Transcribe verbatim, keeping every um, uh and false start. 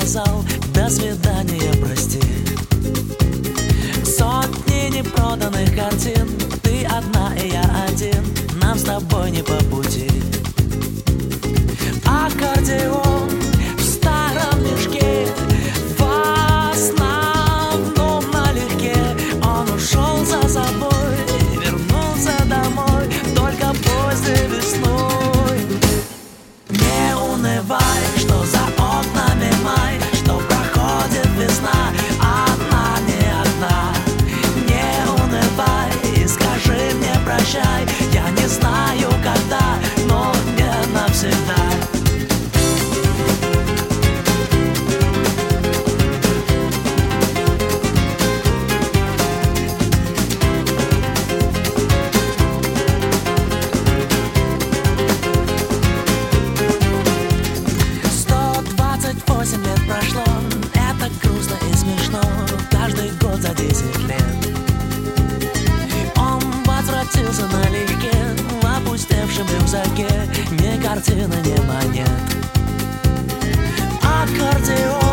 сказал: до свидания, прости. Сотни непроданных картин, ты одна и я один, нам с тобой не по пути. Аккордеон в старом мешке, в основном налегке. Он ушел за собой и вернулся домой только поздней весной. Не унывай, что за окнами май, что проходит весна, одна не одна. Не унывай и скажи мне прощай. Я не знаю когда, но не навсегда. Восемь лет прошло, это грустно и смешно. Каждый год за десять лет он возвратился налегке, в опустевшем рюкзаке ни картины, ни монет. Аккордеон